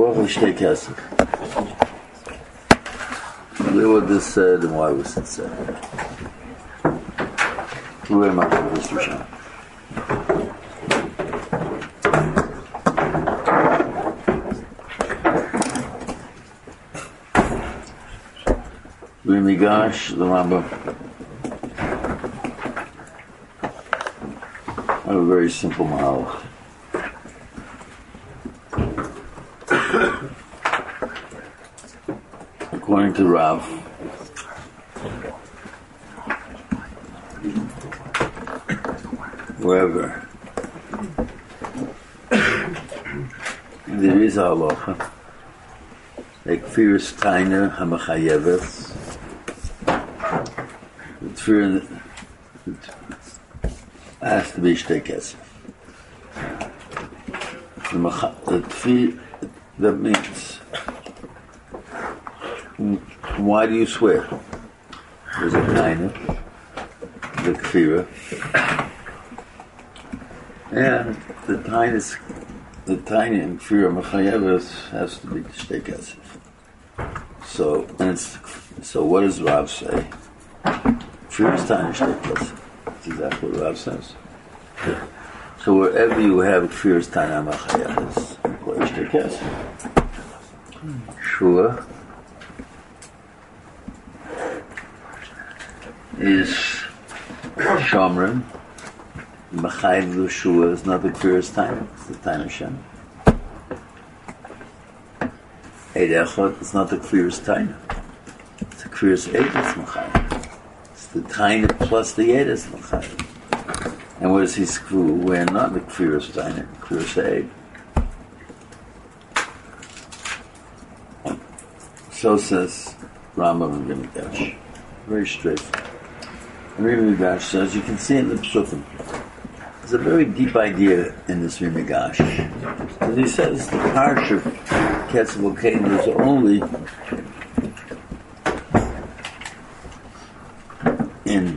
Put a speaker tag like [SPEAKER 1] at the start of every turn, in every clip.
[SPEAKER 1] halacha shtei kesef. Where was this said and why was it said? Where am I going to Rishon? Migash, the Rambam. I have a very simple mahalach. According to Rav, wherever there is a halacha, like Firas Taina Hamachayeves, it has to be shtei kesef. That means, why do you swear? There's a taina, the kfira, and the taina in kfira machayeves has to be shtei kesef. So what does Rav say? First time shtei kesef. That's exactly what Rav says. So wherever you have first time machayeves, shtei kesef. Shua is Shomrim. Machayev Shua is not the first time; it's the time of Shem. Eid Echad is not the first time; it's the first Eid that's Machayev. The Taina plus the Eid is Machayev. And what does he screw? We're not the Kfiras Taina, Kfiras Eid. So says Rambam and Rimigash. Very straightforward. And Rimigash says, you can see in the Psukim, there's a very deep idea in this Rimigash. As he says, the Parsha of Ketzel Kain is only in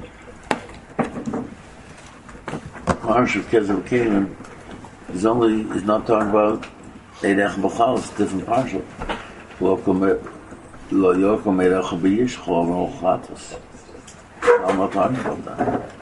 [SPEAKER 1] Parsha of Ketzel Kain is not talking about Eidech B'chal, it's a different Parsha. Lo Yokom Eidech B'yishchol Chatos. I'm not talking about that.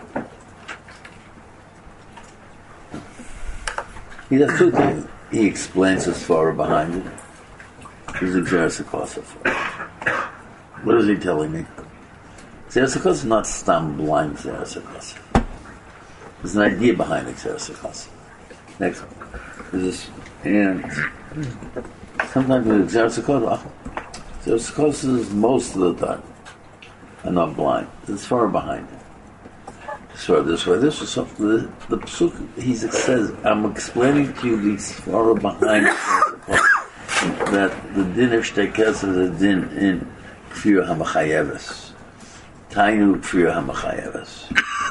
[SPEAKER 1] He does two things. He explains his Torah behind it. He's a Xerisakosov. What is he telling me? Xerisakosov is not stam blind Xerisakosov. There's an idea behind Xerisakosov. Next one. And sometimes with Xerisakosov is most of the time. I'm not blind. There's far behind it. So this way. This is something. The Pesuk, he says, I'm explaining to you these far behind that the din of shtei kesef is a din in kfir hamachayeves. Tainu kfir hamachayeves.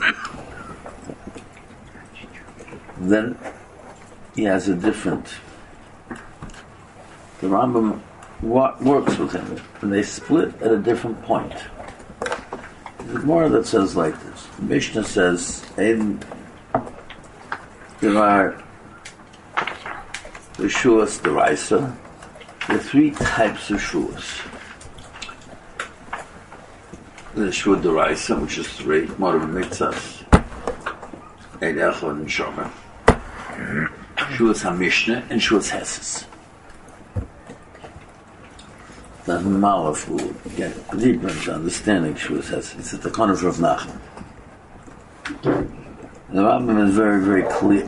[SPEAKER 1] Then he has a different. The Rambam works with him, and they split at a different point. The Gemara that says like this. The Mishnah says, there are the shuas deraisa. There are three types of shuas. The shua deraisa, which is three, Morav Mitzvahs, Eid Echad and Shomer. Shuas HaMishnah and Shuas Heses. The Malach will get deeper into understanding Shuas Heses. It's at the corner of Rav Nachman. The Rambam is very, very clear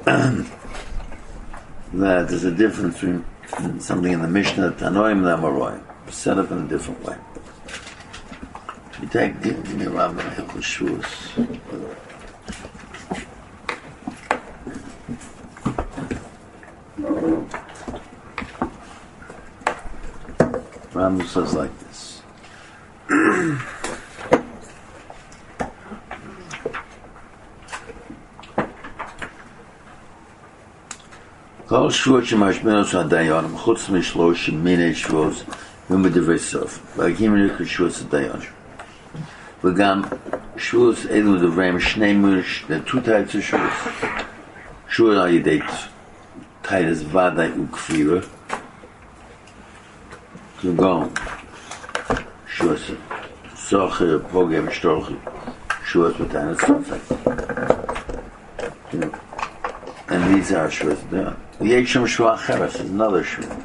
[SPEAKER 1] that there's a difference between something in the Mishnah, Tanoim and Amoraim, set up in a different way. You take the Rambam Hilchos Shuas. Rambam says like this. Kol shvuot shemashmenos hadayanim chutz mishlosh minei shvuos v'medivei sof v'agim nikol shvuos hadayanim v'gam shvuos elu devreim shnei mush. There are two types of shvuos. Shvuos al yedei taitas vaday ukfira to go. Shuas soche pogem shtorchi. Shuas b'tainas tofek. And these are shuas. The Yeshem Shua Cheres is another shua.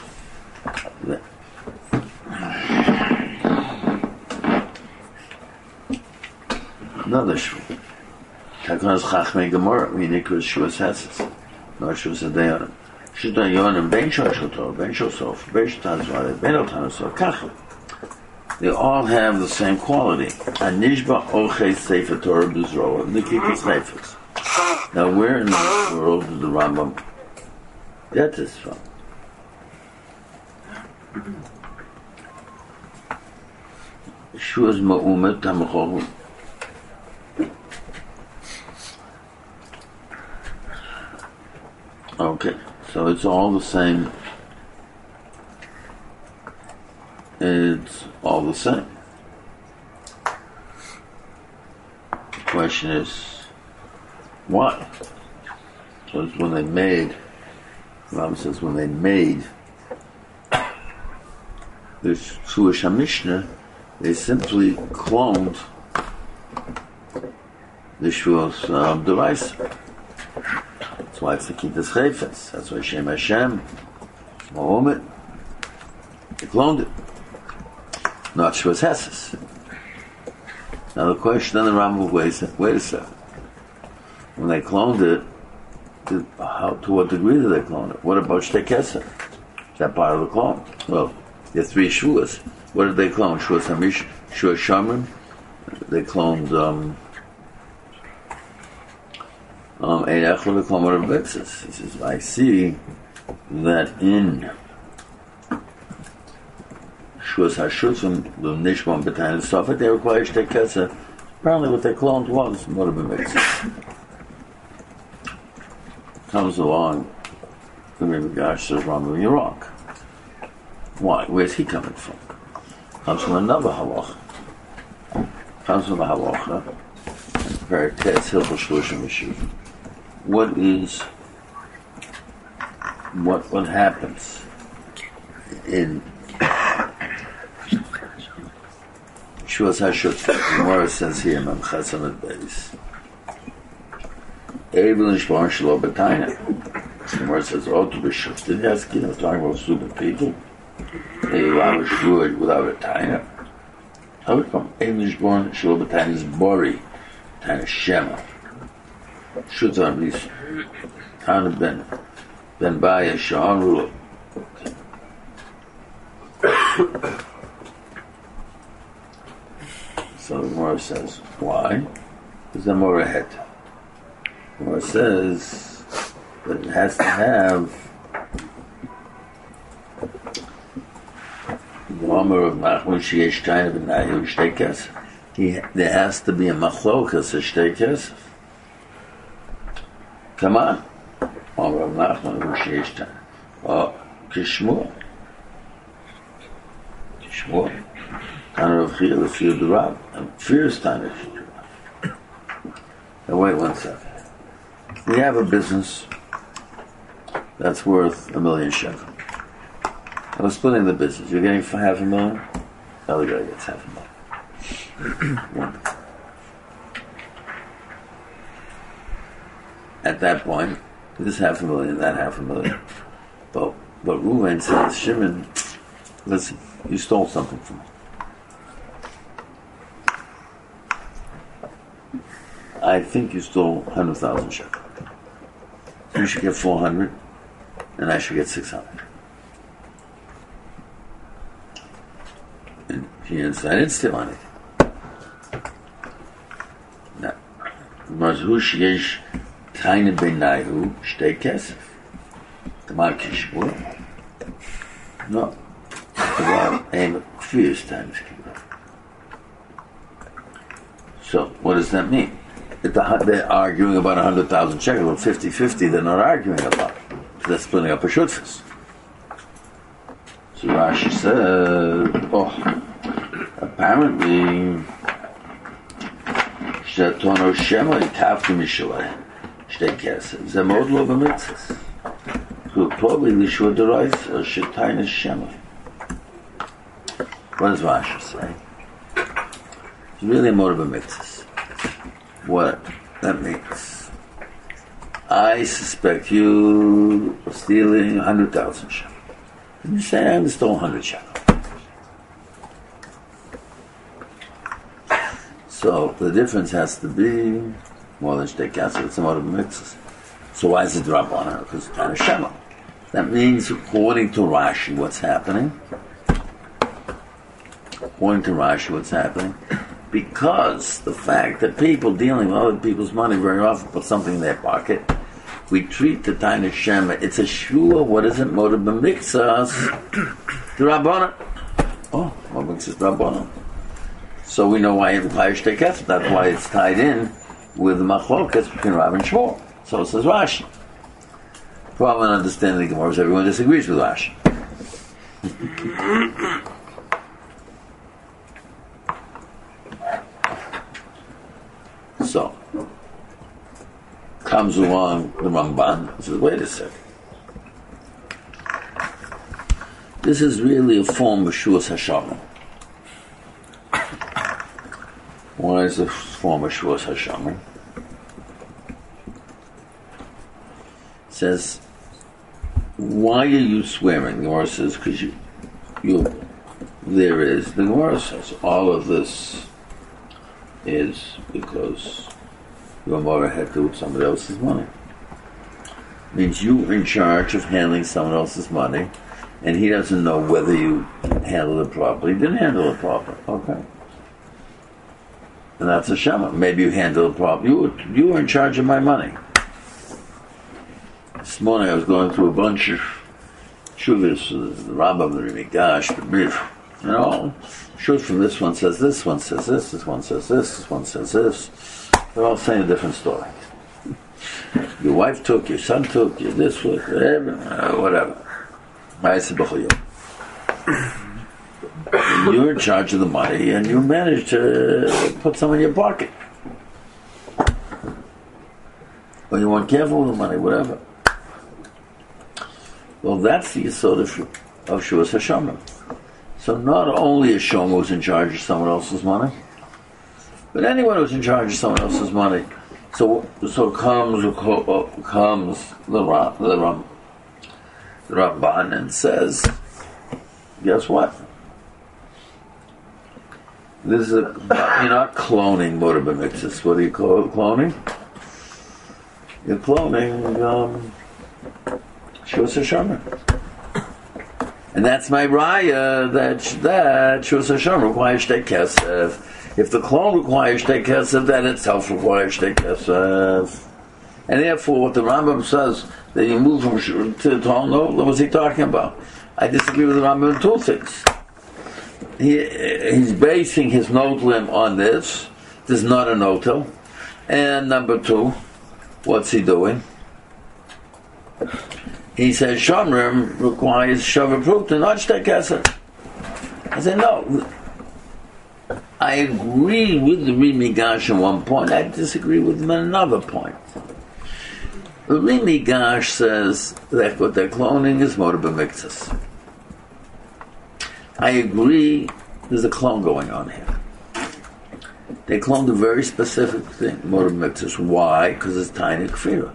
[SPEAKER 1] Another shua. Takonas Chachmei Gemara, Minikos Shuas Heses. No Shuas Adeyonim. Shut Adeyonim, Ben Shoshotor, Ben Shosof, Ben Shotanzvare, Ben Otanosor, Kachel. They all have the same quality. Anishba Ochei Sefer Torah B'Zroa, Nikikas Chayfetz. Now, where in the world did the Rambam get this from? Shuas Ma'umet Tamachol. Okay, so it's all the same. It's all the same. The question is, why? So it's when they made, Rambam says, when they made this Shuas HaMishnah, they simply cloned the Shuas D'Oraisa. That's why it's the Kitas Chayfetz. That's why Shem Hashem, Mohammed, they cloned it. Not Shuas Heses. Now the question on the Rambam, wait a second. When they cloned it, to what degree did they clone it? What about Shtei Kesef? Is that part of the clone? Well, there are three Shuas. What did they clone? Shuas Hamish, Shuas Shamrim. They cloned Ein Echad, they cloned Rav Bexis. He says, I see that in Shuas HaShutzim, the Nishbon B'Tayin Sofet, they require Shtei Kesef. Apparently what they cloned was Rav Bexis. Comes along, the Rebbe Gash says, Rambam, you're wrong. Why? Where's he coming from? Comes from another halacha. Comes from a halacha. Very Tetz Hilchos Shloshim Yeshuv. What happens in Shuas HaShutzim? The Gemara says here, Mem Chesam et Beis. Eivul Nishbon Shelo B'Taina. The Gemara says, oh, to be shifted, yes, talking about stupid people. They allow a shua without a taina. How would it come? Eivul Nishbon Shelo B'Taina is Bori, Taina Shema. Shoots on these Taina Ben Baya Sha'an Rulo. So the Gemara says, why? Because they're more ahead. The Gemara says that it has to have the Omer of Nachman Sheyesh Taina B'Nayu Shtei Kesef. There has to be a machlokas, a Shtei Kesef. Come on. Omer of Nachman Sheyesh Taina. Oh, Kishmur. Taina Rav Chia, the Fear the Rab. And Fear's Taina Rav. Now wait 1 second. We have a business that's worth $1 million shekel. I was splitting the business. You're getting $500,000? The other guy gets $500,000. At that point, this $500,000, that $500,000. But Reuven says, Shimon, listen, you stole something from me. I think you stole 100,000 shekel. You should get 400, and I should get 600. And he said, I didn't steal anything. Now, Mazhu Sheyesh Taina B'Nayu Shtei Kesef. Tamar Kishmur. No. About aim at fierce times. So, what does that mean? They're arguing about 100,000 shekels, or 50-50, they're not arguing about. They're splitting up a shutfus. So Rashi said, apparently, Shetono Shema Kafti Mishaleh, Shtei Kesef, Zemod Lo B'Mitzvahs. So probably Lishua D'Oraisa, or Shetainas Shema. What does Rashi say? It's really a motive of mitzvahs. What that means. I suspect you of stealing 100,000 shekel. And you say, I stole 100 shekel. So the difference has to be more than shtei kasef. It's a motive of mitzvahs. So why is it drop on her? Because it's Tana Shema. That means, according to Rashi, what's happening? Because the fact that people dealing with other people's money very often put something in their pocket, we treat the Tana Shema. It's a shua. What is it? Motive b'mikzas. The Rabbanan. Oh, what makes it Rabbanan? So we know why it requires shtei kasef. That's why it's tied in with the machlokas between Rav and Shmuel. So it says Rashi. Problem in understanding the Gemara is everyone disagrees with Rashi. So comes along the Ramban and says, wait a second. This is really a form of Shuas Hashamim. Why is the form of Shuas Hashamim? Says, why are you swearing? The Gemara says, because there is. The Gemara says, all of this is because your mother had to with somebody else's money. It means you are in charge of handling someone else's money, and he doesn't know whether you handled it properly. You didn't handle it properly. Okay. And that's a shema. Maybe you handled it properly. You were in charge of my money. This morning I was going through a bunch of shuvas, the Rambam, the Rimigash, the Mif, shuv from this one says this one says this one says this one says this. They're all saying a different story. Your wife took, your son took, your this was, whatever. I said, you're in charge of the money and you managed to put some in your pocket. Or you weren't careful with the money, whatever. Well, that's the yesod of Shuas Hashamim. So not only a shomer who's in charge of someone else's money, but anyone who's in charge of someone else's money. So comes the Ramban and says, guess what? This is you're not cloning motor b'mitzvahs. What do you call it? Cloning? You're cloning Shuas Hashamim. And that's my raya that Shuas Hashamim requires shtei kasef. If the clone requires shtei kasef, that itself requires shtei kasef. And therefore, what the Rambam says, that you move from to Tal Notel, what was he talking about? I disagree with the Rambam in two things. He's basing his Notelim on this. This is not a Notel. And number two, what's he doing? He says Shomrim requires Shavuot Prut, not shtei kasef. I said, no. I agree with the Rimigash at one point. I disagree with him at another point. The Rimigash says that what they're cloning is motor b'mitzvahs. I agree there's a clone going on here. They cloned a very specific thing, motor b'mitzvahs. Why? Because it's tiny kfira.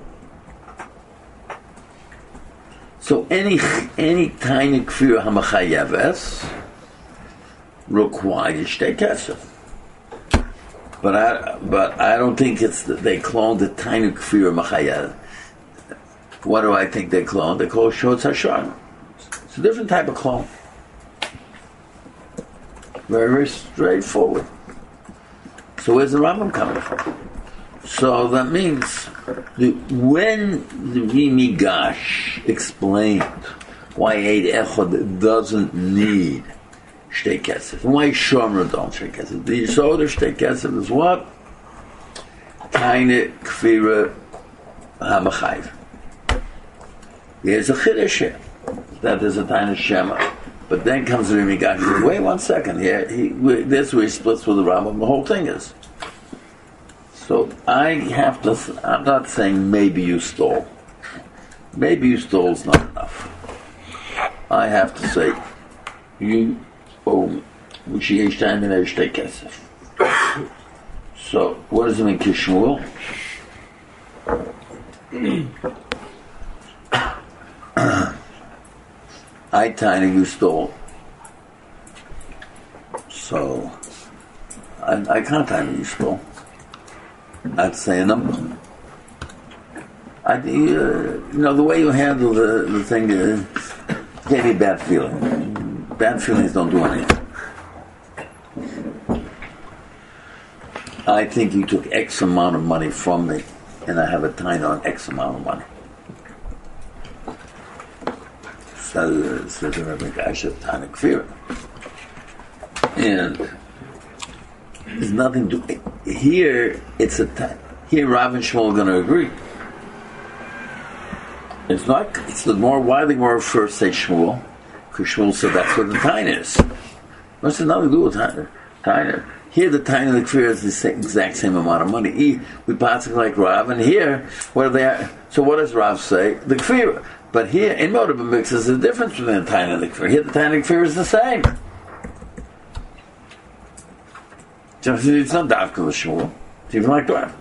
[SPEAKER 1] So any tiny kfira hamachayeves requires shtei kasef. But I don't think it's that they cloned the tiny kfira machayev. What do I think they cloned? They call Shuas Hashamim. It's a different type of clone. Very, very straightforward. So where's the Rambam coming from? So that means when the Rimigash explained why Eid Echad doesn't need shtei kasef, and why Shomer don't shtei kasef, the yesod of shtei kasef is what? Taine kfira hamachayiv. There's a chiddush here that there's a taine shema, but then comes the Rimigash and says, wait 1 second here. This where he splits with the Rambam. The whole thing is. So I'm not saying maybe you stole. Maybe you stole is not enough. I have to say, you owe which yesh time in shtei kesef. So, what does it mean, Kishmuel? I tiny, you stole. So, I can't tiny, you stole. I'd say a number. The way you handle the thing gave me a bad feeling. Bad feelings don't do anything. I think you took X amount of money from me, and I have a tiny on X amount of money. So I should tiny kfir. And there's nothing to here. It's a here. Rav and Shmuel are going to agree. It's not. It's the more widely more first say Shmuel, because Shmuel said that's what the tiny is. What's has nothing to do with tiny. Here the tiny of the kfir is the exact same amount of money. We pass it like Rav, and here where they are. So what does Rav say? The kfir. But here in motor mix is the difference between the tiny and the kfir. Here the tiny and the kfir is the same. So it's not Davka L'Shmuel. It's even like Rav.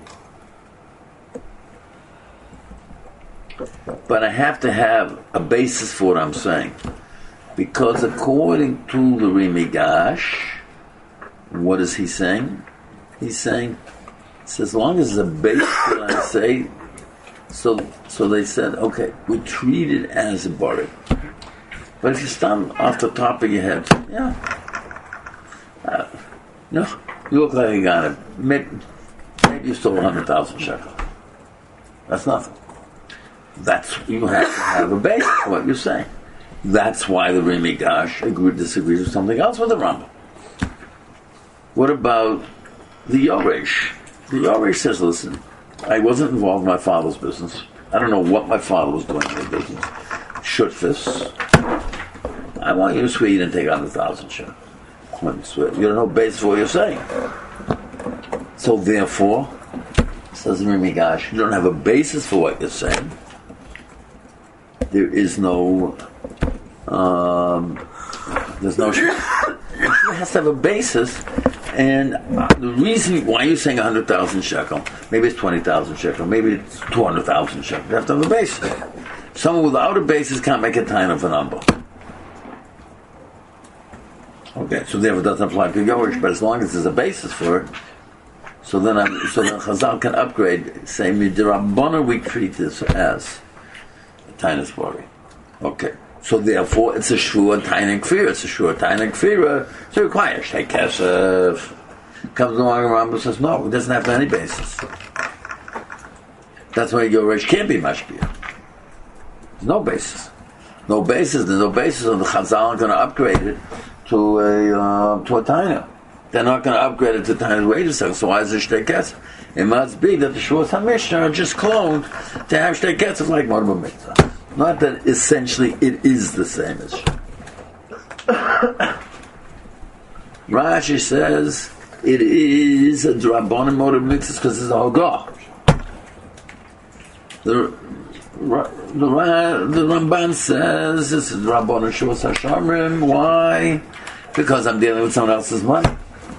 [SPEAKER 1] But I have to have a basis for what I'm saying. Because according to the Rimigash, what is he saying? He's saying, as long as there's a basis that I say, so they said, okay, we treat it as a bari. But if you stand off the top of your head, you look like you got it. Maybe you stole 100,000 shekel. That's nothing. You have to have a basis for what you're saying. That's why the Rimigash disagrees with something else with the Rambam. What about the Yoresh? The Yoresh says, listen, I wasn't involved in my father's business. I don't know what my father was doing in the business. Shutfis. I want you to swear you didn't take 100,000 shekel. You don't know basis for what you're saying. So therefore, says Rimigash, you don't have a basis for what you're saying. There is no, there's no, it has to have a basis, and the reason why you're saying 100,000 shekel, maybe it's 20,000 shekel, maybe it's 200,000 shekel, you have to have a basis. Someone without a basis can't make a time of a number. Okay, so therefore it doesn't apply to Yorish, but as long as there's a basis for it, so then Chazal can upgrade, say, Midirabana we treat this as Tainas Bori. Okay. So therefore it's a Shua Tainik Kfira. It's a Shua Tainik Kfira. So it requires Shtei Kesef. Comes along and Rambam says, no, it doesn't have any basis. That's why Yoresh can't be Mashpia. There's no basis. No basis. There's no basis, and the Chazal are going to upgrade it to a Taina. They're not going to upgrade it to Taina's wages, so why is it Shtei Kesef? It must be that the Shuas HaMishnah are just cloned to have Shtei Kesef like Morba Mitzvah. Not that essentially it is the same as Rashi says it is a Drabonim Morba Mitzvah because it's a Hogah. The Ramban says it's a Drabonim Shuas HaShamrim. Why? Because I'm dealing with someone else's money.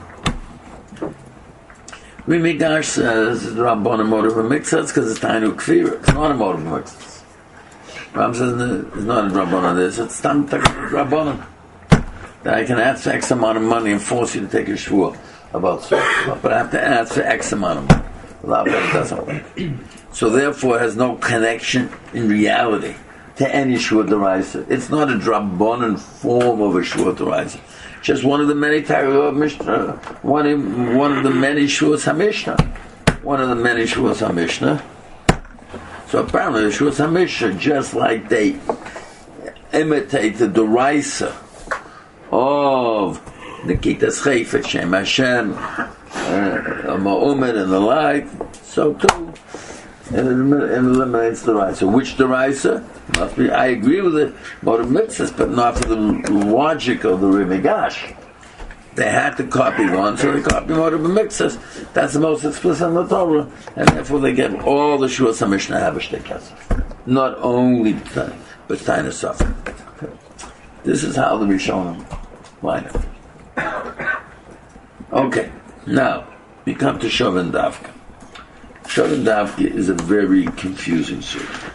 [SPEAKER 1] Rimigash says Rabbanim motive of mixas because it's Tainu Kfira. It's not a motive of mixas. Ram says it's not a Rabbanim this. It's Tam Rabbanim. That I can ask for X amount of money and force you to take a shvur about something. But I have to ask for X amount of money. Without that it doesn't work. So therefore it has no connection in reality to any shvur deraisa. It's not a Rabbanim form of a shvur deraisa. Just one of the many Tarot of Mishnah, one of the many Shuas HaMishnah. One of the many Shuas HaMishnah. So apparently the Shuas HaMishnah, just like they imitate the Doraisa of Nikitas Chayfet, Shem Hashem, Ma'umet and the like, so too, it eliminates the Doraisa. Which Doraisa? Must be. I agree with the motive mitzvahs, but not for the logic of the Rimigash. They had to copy one, so they copy motive mitzvahs. That's the most explicit in the Torah, and therefore they get all the Shuas HaMishnah have a Shtei Kesef. Not only but Taina Safra. This is how the Rishonim line up. Okay, now we come to Shovan Davka. Shovan Davka is a very confusing surah.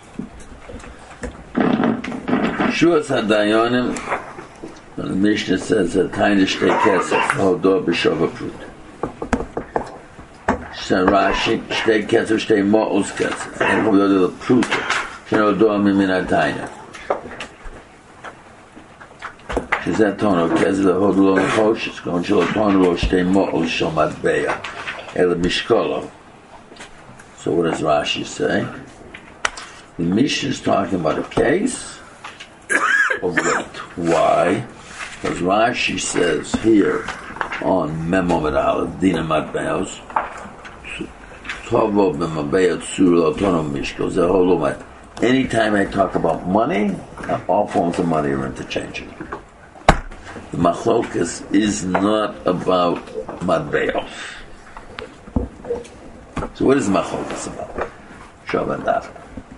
[SPEAKER 1] Shuas Hadayonim, the Mishnah says that Taina Shtei Kesef Hodor B'Shova Prut. Rashi Shtei Kesef Shtei Mo'uz Kesef and Hodor Prut Hodor Mimin Taina. Shezat Tono Kesef Hodor L'Choshes Gon Shelo Tono Shtei Mo'uz Shel Matbeya El Mishkolo. So what does Rashi say? The Mishnah is talking about a case of weight. Why? Because Rashi says here on Memo Medal Dina Matbeos Tovo B'Mabeya Tzur L'Otono Mishkol Zeholomai. Anytime I talk about money, all forms of money are interchangeable. The Machlokas is not about Matbeos. So what is Machlokas about? Shovan Davka.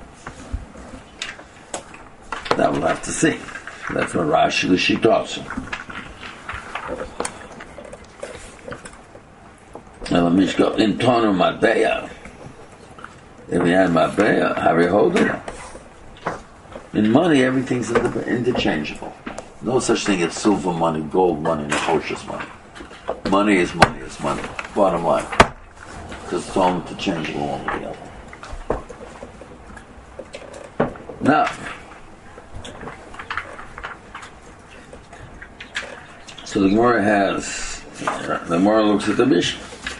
[SPEAKER 1] That we'll have to see. That's what Rashi Lishi taught him. Now let me just go in Tonu Matbeya. If we had Matbeya, Hari Hodor. In money, everything's interchangeable. No such thing as silver money, gold money, and precious money. Money is money is money. Bottom line. Because it's all interchangeable one with the other. Now, so the Gemara looks at the Mishnah.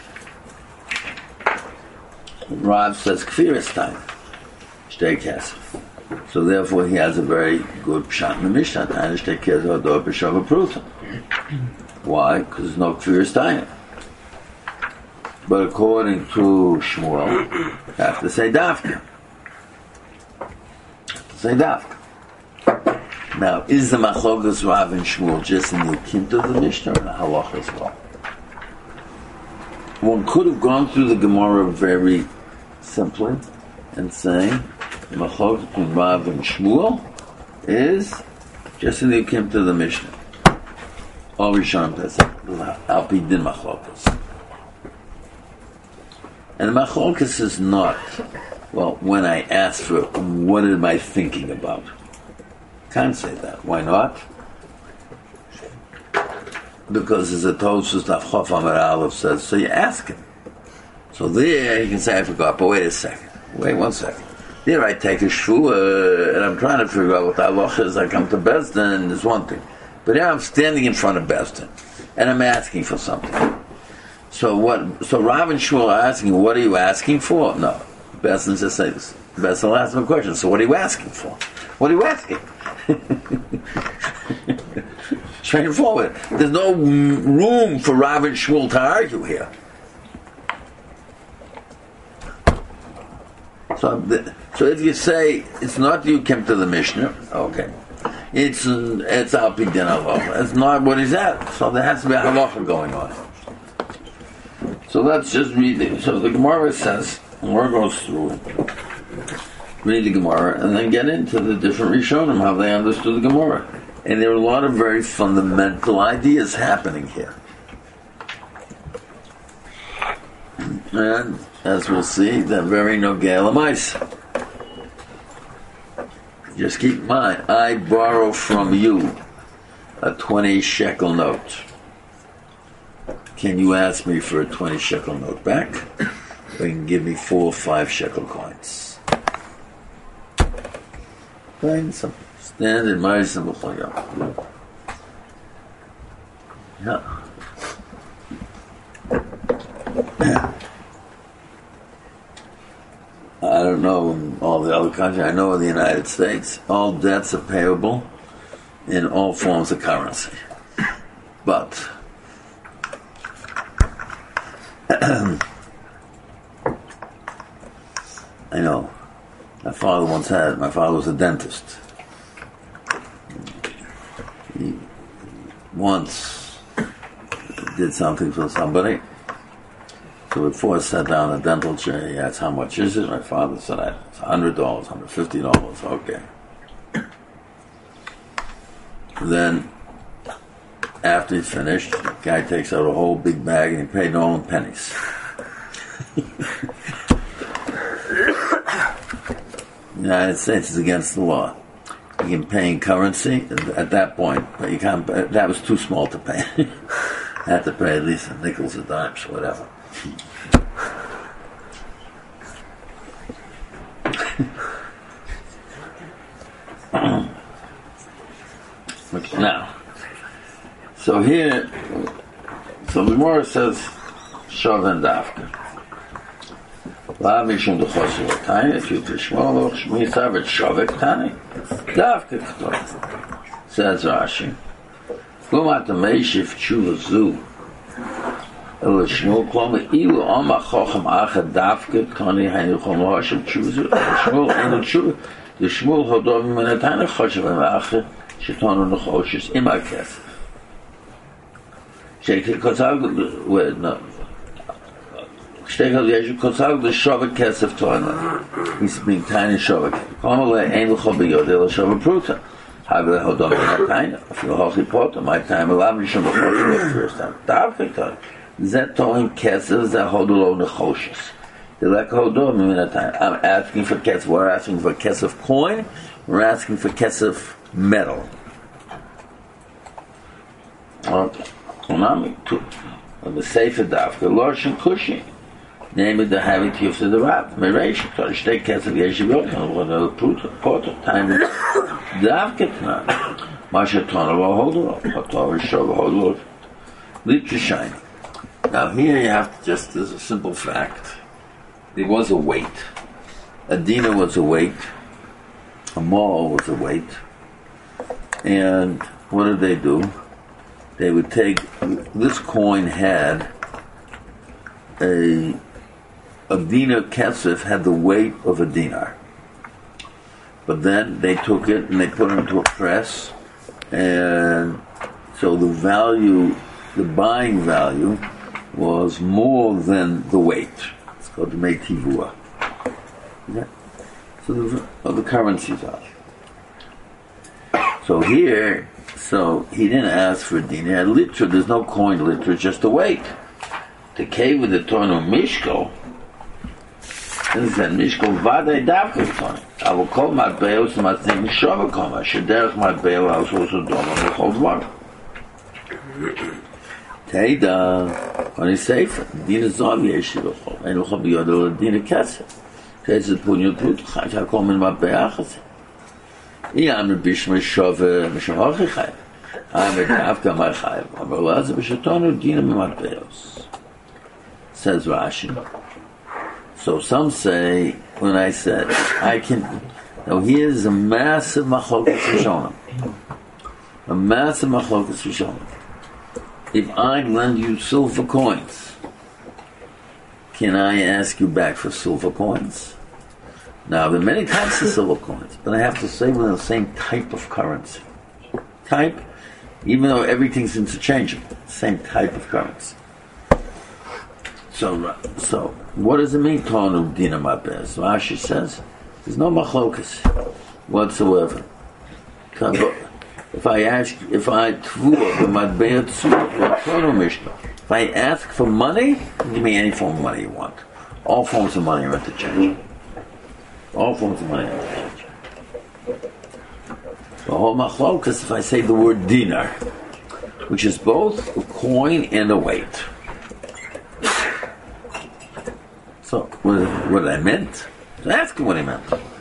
[SPEAKER 1] Rav says Kfiris time, Shtei Kesef. So therefore he has a very good pshat in the Mishnah. Taina Shtei Kesef Hodor B'Shova Pruta. Why? Because there's no Kfiris time. But according to Shmuel, you have to say Davka. Now, is the Machlokas Rav and Shmuel just in the Kint of the Mishnah or in the Halach as well? One could have gone through the Gemara very simply and saying the Machlokas between Rav and Shmuel is just in the Kint of the Mishnah. All Rishon Pesach, Alpi Din Machlokas. And the Machlokas is not, well, when I ask for it, what am I thinking about? Can't say that. Why not? Because as a Tosfos Daf Chof Amar Aleph says, so you ask him. So there you can say, I forgot, but wait a second. Wait 1 second. There I take a shvua and I'm trying to figure out what the halacha is. I come to Bezdin, is one thing. But now I'm standing in front of Bezdin and I'm asking for something. So Rav and Shmuel are asking, what are you asking for? No. Bezdin just says, Bezdin will ask him a question. So what are you asking for? What are you asking? Straightforward. There's no room for Rav and Shmuel to argue here. So if you say it's not you came to the Mishnah, okay, it's Al Pi Din Halacha. It's not what is that. So there has to be a halacha going on. So let's just read it. So the Gemara says, the Gemara goes through it. Read the Gemara and then get into the different Rishonim, how they understood the Gemara. And there are a lot of very fundamental ideas happening here. And as we'll see, they're very nogei l'maisa. Just keep in mind, I borrow from you a 20 shekel note. Can you ask me for a 20 shekel note back? Or you can give me 4 or 5 shekel coins. Plain simple. Standard, my simple. Yeah. I don't know in all the other countries. I know in the United States, all debts are payable in all forms of currency. But I know my father was a dentist. He once did something for somebody. So before I sat down in a dental chair, he asked, how much is it? My father said, it's $100, $150. Okay. Then, after he's finished, the guy takes out a whole big bag and he paid it all in pennies. The United States is against the law. You can pay in currency at that point, but you can't. That was too small to pay. You had to pay at least in nickels or dimes, whatever. Now, so here, so the Gemara says, Shav and Dafka. Mishum the Chosel Tani, if you Tishmol, Shmisav et Shavik Tani, Dafka K'tor. Says Rashi, Gumat the Meishif Tshuva Zu, El Shmuel Kloma, Ilu Oma Chochem Acha Dafka Tani, Hainu Chom Hashem Tshuva Zu, Shmuel Enu Tshuva, the Shmuel Hodov Menatani Choshev Acha, Shetonu Nechoshes, Ima Kesef. Sheikh Kotzag, no. He's being tiny shovek. Komale ein l'chol b'yodei l'shovek pruta. Hagle hodom b'natayna. Afilu hochi pota. My time allowed me shovek the first time. Davkekton. Zet toin kesef zet hodolo nechoshes. Dilek hodom b'natayna. I'm asking for kesef. We're asking for kesef coin. We're asking for kesef metal. Okay. Konami tu. The sefer davke lorsh and kushi. Namely, the having to use the rab. Mereish, so stay kesef yeshivot, and we're going to put time to davketna. Masha tonava hodor, hotava shova hodor, litra shine. Now here you have to just, there's a simple fact. There was a weight. A dinar was a weight. A mall was a weight. And what did they do? They would take, this coin had a dinar kesef had the weight of a dinar. But then they took it and they put it into a press, and so the value, the buying value, was more than the weight. It's called the meitivua. Yeah. So the currencies are. So here, so he didn't ask for a dinar. Litra, there's no coin litra, it's just a weight. The cave with the torno mishko, and said mishko vaday davkekton. I will call my bail to my thing shovakoma. Shederach my bail I was also done on the cold water. Teida, when he safe, dina zom yeshivachol, and will be other dina kesef. Kesef punyo put, I call in my beachas. I'm a bishma shove misham hachichay. I'm a davka my chayv. I'm a laza b'shetonu dina my bails. Says Rashi. So some say, when I said, I can, now here's a massive machlokas rishonim. A massive machlokas rishonim. If I lend you silver coins, can I ask you back for silver coins? Now, there are many types of silver coins, but I have to say we're the same type of currency. Type, even though everything's interchangeable, same type of currency. So what does it mean, Tonu Dina Mabez? So Rashi says, there's no machlokas whatsoever. If I ask for money, give me any form of money you want. All forms of money are interchangeable. All forms of money are interchangeable. The whole machlokas, if I say the word dinar, which is both a coin and a weight. So, what I meant? Ask him what he meant.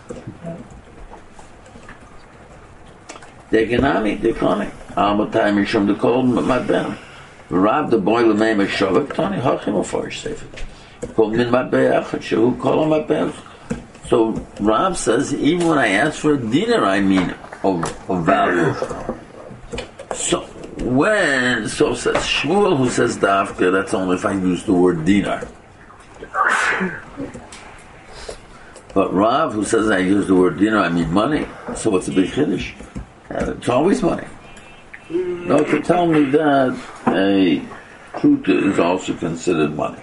[SPEAKER 1] The economy. Almatai mishum the cold my ben. Rab the boy the name of Shavak Tani Hachim of Farish Sefer. Called min my beach who call him my ben. So Rab says even when I ask for a dinar I mean of value. So says Shmuel who says Dafka, that's only if I use the word dinar. But Rav, who says I use the word dinar, I mean money. So what's a big chiddush? It's always money. No, to tell me that a pruta is also considered money.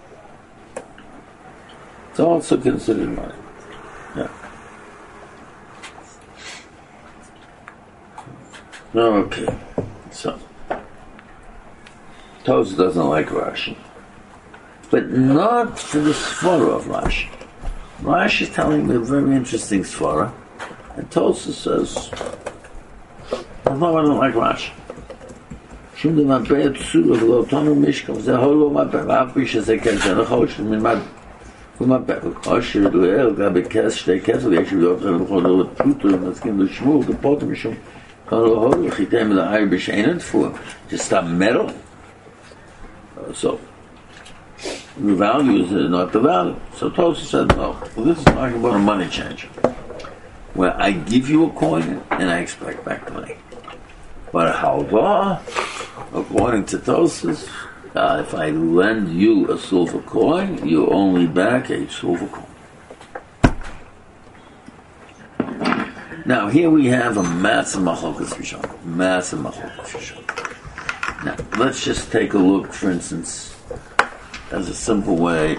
[SPEAKER 1] It's also considered money. Yeah. Okay. So. Tosfos doesn't like Rashi, but not for the svara of Rashi. Rashi is telling me a very interesting svara, and Tosfos says, "No, I don't like Rashi." Shum de mabet tzur of lo tonu mishkav ze holo mabet afish ze kezer chosh min mab mabet chosh do el gabe kes shtei kezer yesh lo kholo pluto maskim lo shmur de pot mishum holo holo khitem le ay b'sheinen for just a metal. So the value is not the value. So Tosfos said no. Well, this is talking about a money change, where I give you a coin and I expect back money. But halva, according to Tosfos, if I lend you a silver coin, you owe me back a silver coin. Now here we have a massive machlokas rishon. Massive machlokas rishon. Now let's just take a look, for instance, as a simple way.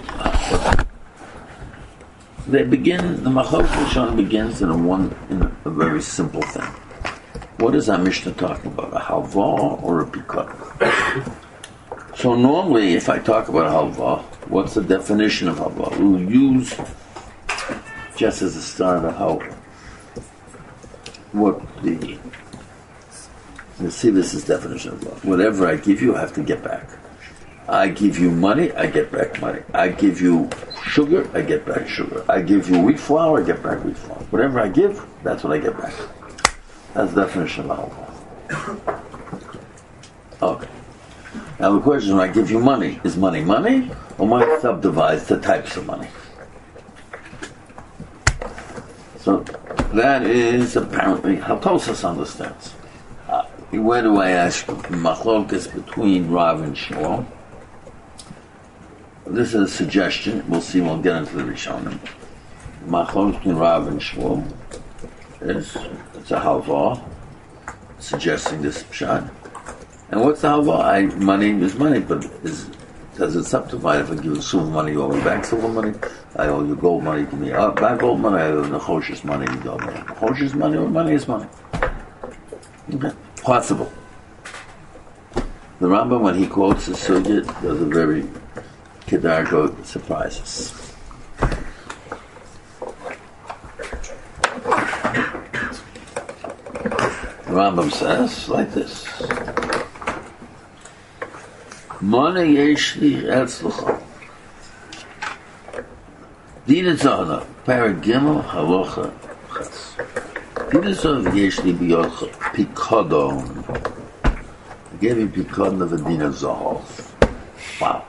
[SPEAKER 1] The machlokas rishon begins in a very simple thing. What is our Mishnah talking about? A halva or a pikad? So normally, if I talk about a halva, what's the definition of halva? We'll use, just as a start, how you see, this is definition of halva. Whatever I give you, I have to get back. I give you money, I get back money. I give you sugar, I get back sugar. I give you wheat flour, I get back wheat flour. Whatever I give, that's what I get back. That's the definition of halva. Okay. Now the question, when I give you money, is money money, or money subdivides to types of money? So that is apparently how Tosfos understands. Where do I ask machlokas between Rav and Shmuel? This is a suggestion. We'll see. We'll get into the Rishonim. Machlokas between Rav and Shmuel is it's a halva, suggesting this pshat. And what's the halva? Money is money, but does it subdivide? If I give you silver money, you owe me back silver money. I owe you gold money, give me back gold money. I owe you nechoshes money, you owe me nechoshes money, or money is money. Okay. Possible. The Rambam, when he quotes the sugya, does a very kedarko surprises. The Rambam says like this: Mona yeshli etzlucha. Dina zana paragimel halacha ches. Dina zana yeshli biyotcha pikadon. I gave you pikadon of a dina zahov. Wow.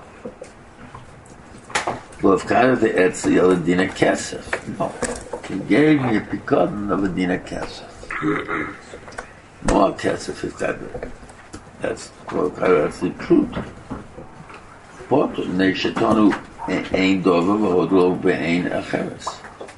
[SPEAKER 1] Well, if kind of the etzi of a dina kesef. No. He gave me a pikadon of a dina kesef. More kesef is that. That's the truth. But Neshetanu ein dover v'hodlo be'ein acheres.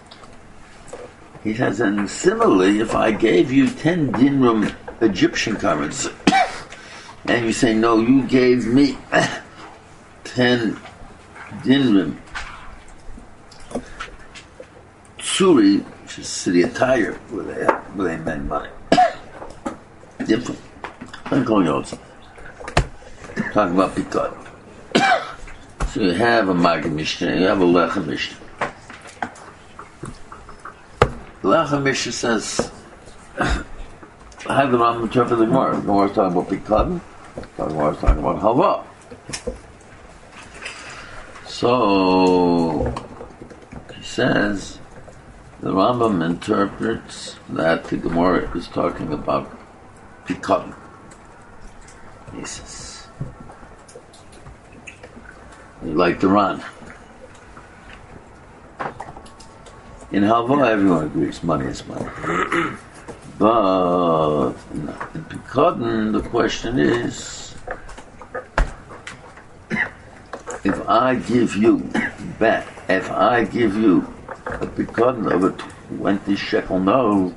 [SPEAKER 1] He says, and similarly, if I gave you 10 dinrum Egyptian currency, and you say, no, you gave me 10 dinrum tsuri, which is city attire, where they made money. Different. I'm going also. Talking about pikad. So you have a Maggid Mishnah, you have a Lechem Mishnah. The Lechem Mishnah says, I have the Rambam interpret the Gemara. The Gemara is talking about pikad, the Gemara is talking about halva. So he says, the Rambam interprets that the Gemara is talking about pikad. He says, you like the Ran. In halva, everyone agrees money is money. But in pikadon, the question is, if I give you back, if I give you a pikadon of a 20 shekel note,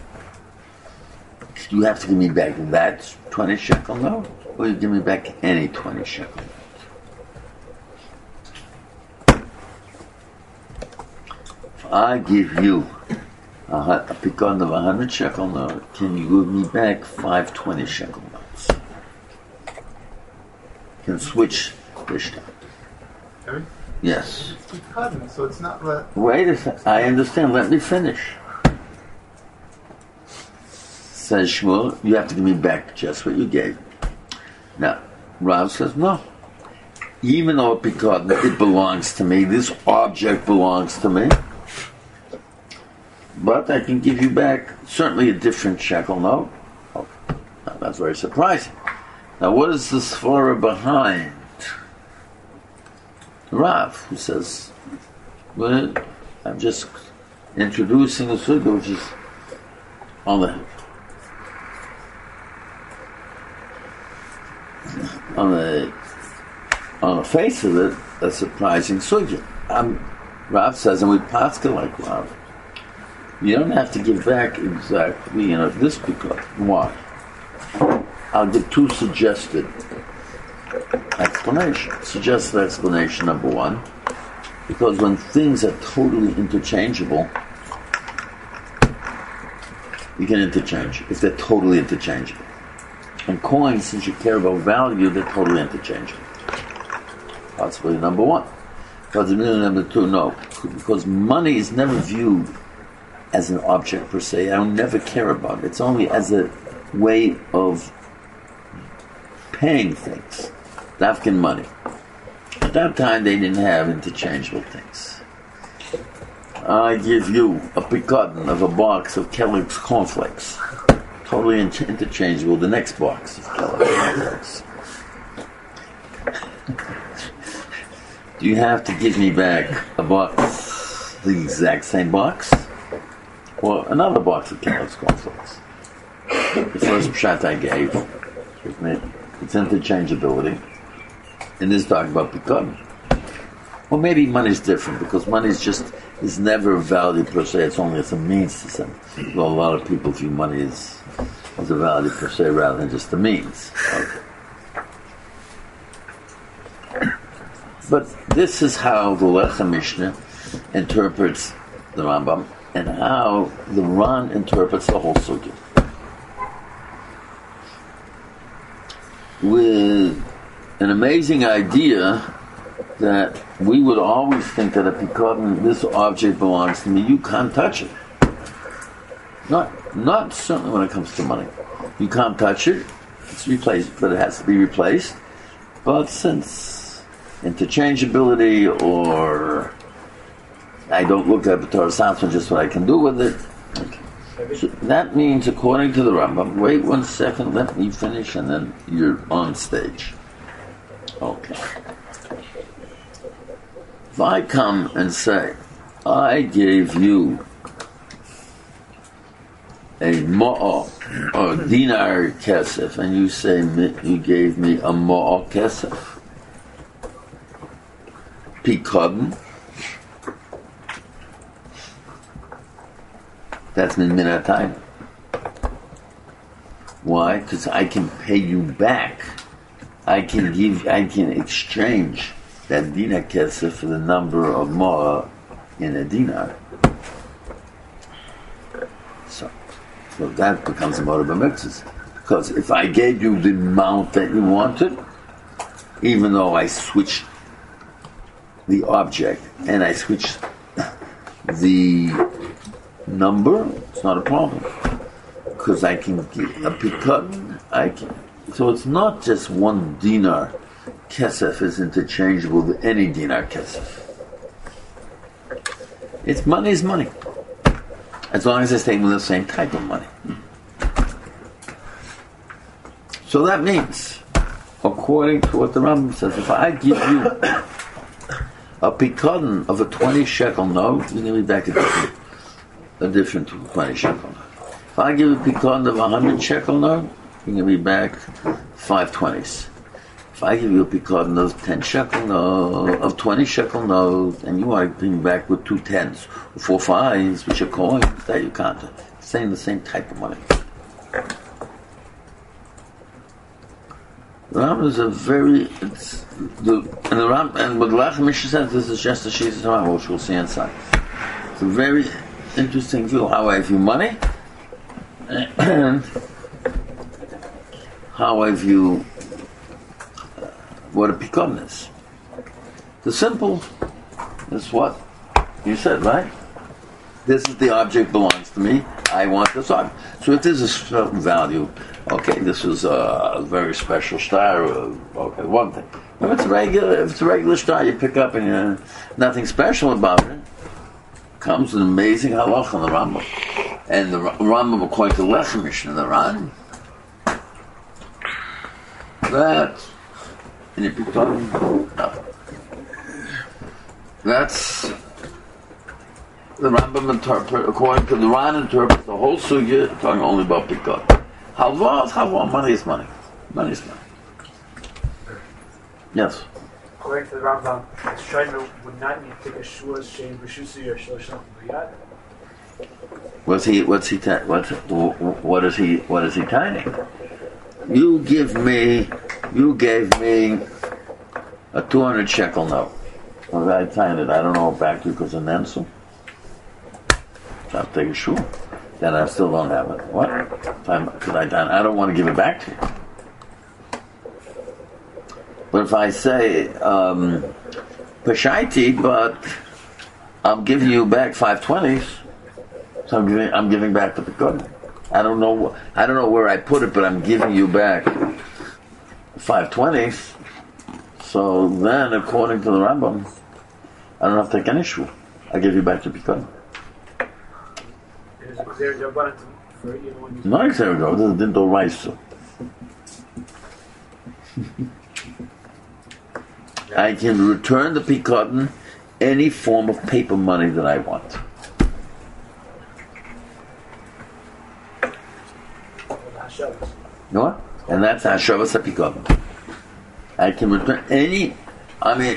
[SPEAKER 1] you have to give me back that 20 shekel note, or you give me back any 20 shekel note? If I give you a pikadon of 100 shekel note, can you give me back 5 20 shekel notes? can switch Mishnah. Yes.
[SPEAKER 2] It's Pikadon, so it's not let.
[SPEAKER 1] Wait a second. I understand. Let me finish. Says Shmuel, you have to give me back just what you gave. Now, Rav says, no. Even though it belongs to me, this object belongs to me, but I can give you back certainly a different shekel note. Oh, now that's very surprising. Now, what is the svara behind Rav, who says, well, I'm just introducing a sugya which is on the face of it, a surprising sugya. Rav says, and we pascha like Rav, you don't have to give back exactly, this because why? I'll give two suggested explanations. Suggested explanation number one, because when things are totally interchangeable, you can interchange if they're totally interchangeable. And coins, since you care about value, they're totally interchangeable. Possibly number one. Possibly number two, no. Because money is never viewed as an object per se. I don't never care about it. It's only as a way of paying things. Dafkin money. At that time, they didn't have interchangeable things. I give you a pikadon of a box of Kellogg's cornflakes. Totally interchangeable. The next box of Kellogg's cornflakes. Do you have to give me back a box, the exact same box, or another box of Kellogg's cornflakes? The first pshat I gave, it's interchangeability, and this talking about pikadon. Well, maybe money's different because money is never a value per se. It's only as a means to something. Well, a lot of people view money as a value per se rather than just a means. Okay. But this is how the Lechem Mishnah interprets the Rambam, and how the Ran interprets the whole sugya. With an amazing idea that we would always think that a pikadon, this object belongs to me, you can't touch it. Not certainly when it comes to money. You can't touch it, it's replaced, but it has to be replaced. But since interchangeability, or I don't look at the Torah Samson just what I can do with it. Okay. So that means, according to the Rambam, wait 1 second, let me finish, and then you're on stage. Okay. If I come and say, I gave you a ma'ah, or dinar kesef, and you say you gave me a ma'ah kesef, pikadon, that's min minatayim. Why? Because I can pay you back. I can exchange that dinar kesef for the number of ma'ah in a dinar. So that becomes a motive of mitzvahs. Because if I gave you the amount that you wanted, even though I switched the object and I switch the number, it's not a problem, because I can give a pikadon. So it's not just one dinar kesef is interchangeable with any dinar kesef. It's money is money, as long as it's taken with the same type of money. So that means, according to what the Rambam says, if I give you a pikadon of a 20 shekel note, you give me back a different 20 shekel note. If I give a pikadon of a 100 shekel note, you give me back 5 20s. If I give you a pikadon of 10 shekel note, of 20 shekel note, and you want to bring back with 2 10s, or 4 5s, which are coins, that you can't. It's the same type of money. The Rambam is a very, and what Lechem Mishnah says, this is just a Shizas Rambam, which we'll see inside. It's a very interesting view how I view money, and how I view what a pikon is. The simple is what you said, right? This is the object belongs to me. I want this object. So if there's a certain value, okay, this is a very special star. Okay, one thing. If it's a regular star you pick up and nothing special about it, comes an amazing halach on the Rambam. And the Rambam, according to Lechem Mishnah, the Ran, that, and if you that's the Rambam interpret, according to the Ran, interprets the whole sugya, talking only about pikon. Halva, money is money. Money is money. Yes.
[SPEAKER 3] According to the Rambam, a strainer would not need to take a shua's shame b'shusi or shloshim b'yad.
[SPEAKER 1] What is he tiny? You gave me a 200 shekel note. Well, I signed it. I don't know back to you because of Nansu. So I'll take a shoe. Then I still don't have it. What? Because I don't want to give it back to you. But if I say Peshaiti, but I'm giving you back 520s, so I'm giving back the Pikon. I don't know where I put it, but I'm giving you back 520s. So then, according to the Rambam, I don't have to take any shoe. I give you back the Pikon. Not exactly. This is Dinto Rice. I can return the Pikon any form of paper money that I want. You know what? And that's Hashavas HaPikon. I can return any. I mean,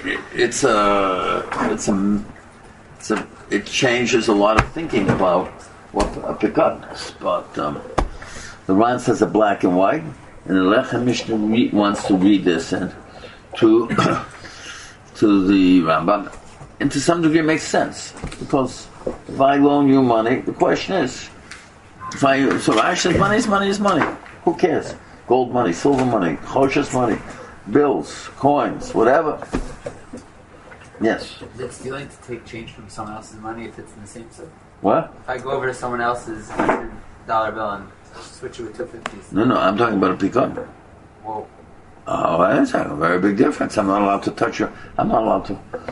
[SPEAKER 1] it changes a lot of thinking about what a Pikon is. But the Ran says a black and white, and the Lechem Mishnah wants to read this and to the Rambam, and to some degree it makes sense, because if I loan you money, the question is, Rashi says money is money. Who cares? Gold money, silver money, choshes money, bills, coins, whatever. Yes.
[SPEAKER 4] Is it stealing to take change from someone else's money if it's in the same set?
[SPEAKER 1] What?
[SPEAKER 4] If I go over to someone else's $100 bill and switch it with 250s.
[SPEAKER 1] No, I'm talking about a Pikon.
[SPEAKER 4] Well,
[SPEAKER 1] oh, that's a very big difference. I'm not allowed to touch you. I'm not allowed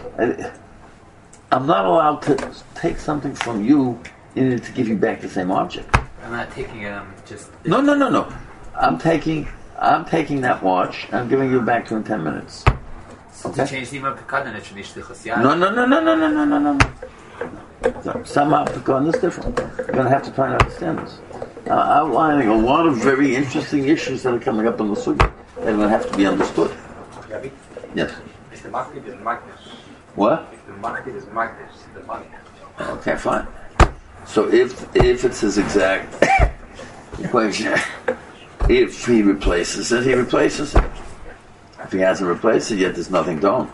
[SPEAKER 1] to take something from you in order to give you back the same object.
[SPEAKER 4] I'm not taking it, I'm just...
[SPEAKER 1] No. I'm taking that watch and I'm giving you back to in 10 minutes.
[SPEAKER 4] So
[SPEAKER 1] Okay?
[SPEAKER 4] to change the amount of pikad, then it should be shlichus yad.
[SPEAKER 1] No. Somehow Pikon is different. You're going to have to try and understand this. Outlining a lot of very interesting issues that are coming up in the Sugya. They're going to have to be understood. Yes.
[SPEAKER 5] The market is magnet.
[SPEAKER 1] What?
[SPEAKER 5] The market is magnet. The money.
[SPEAKER 1] Okay, fine. So if it's his exact equation, if he replaces it, he replaces it. If he hasn't replaced it yet, there's nothing done.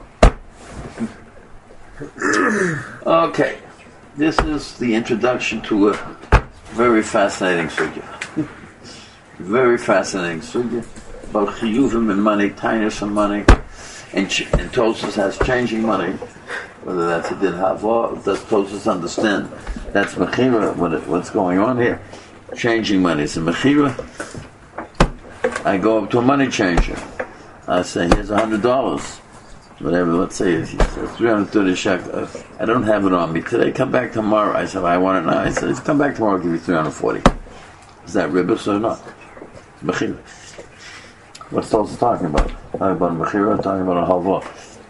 [SPEAKER 1] Okay. This is the introduction to a very fascinating sugya. Very fascinating sugya about chiyuvim and money, tinus and money, and Tosfos has changing money. Whether that's a din hava, does Tosfos understand? That's mechira. What's going on here? Changing money. It's a mechira. I go up to a money changer. I say, here's $100. Whatever. Let's say it's 330 shekel. I don't have it on me today. Come back tomorrow. I said, I want it now. I said, come back tomorrow. I'll give you 340. Is that ribbis or not? It's mechira. What's Tosfos talking about? Talking about mechira. Talking about a halva.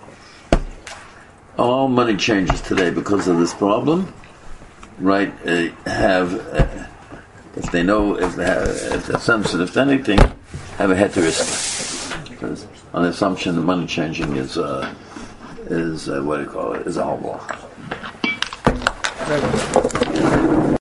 [SPEAKER 1] All money changes today because of this problem, right? Have if they're sensitive to anything, have a heterisk. Because on the assumption that money changing is what do you call it? Is a halva.